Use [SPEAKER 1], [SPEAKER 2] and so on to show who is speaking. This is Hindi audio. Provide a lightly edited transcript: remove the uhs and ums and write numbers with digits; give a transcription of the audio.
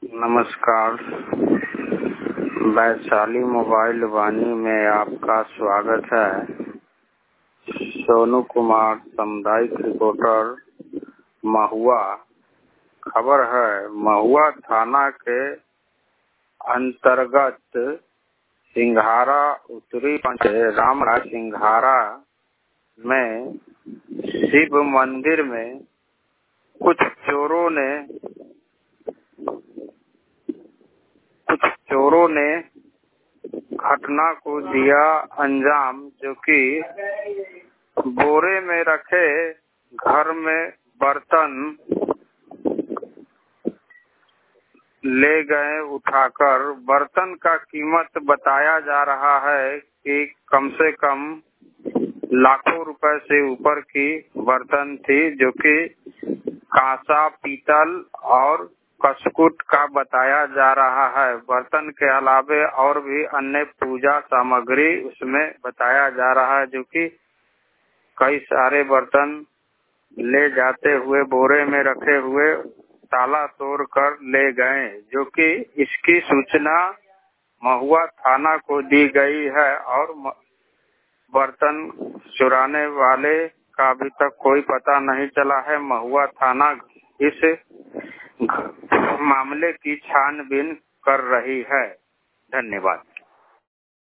[SPEAKER 1] नमस्कार। वैशाली मोबाइल वाणी में आपका स्वागत है। सोनू कुमार, सामुदायिक रिपोर्टर, महुआ। खबर है, महुआ थाना के अंतर्गत सिंघारा उत्तरी रामराज सिंघारा में शिव मंदिर में कुछ चोरों ने घटना को दिया अंजाम, जो कि बोरे में रखे घर में बर्तन ले गए उठाकर। बर्तन का कीमत बताया जा रहा है कि कम से कम लाखों रुपए से ऊपर की बर्तन थी, जो कि कांसा, पीतल और कसकुट का बताया जा रहा है। बर्तन के अलावे और भी अन्य पूजा सामग्री उसमें बताया जा रहा है, जो कि कई सारे बर्तन ले जाते हुए बोरे में रखे हुए ताला तोड़ कर ले गए, जो कि इसकी सूचना महुआ थाना को दी गई है और बर्तन चुराने वाले का अभी तक कोई पता नहीं चला है। महुआ थाना इस मामले की छानबीन कर रही है। धन्यवाद।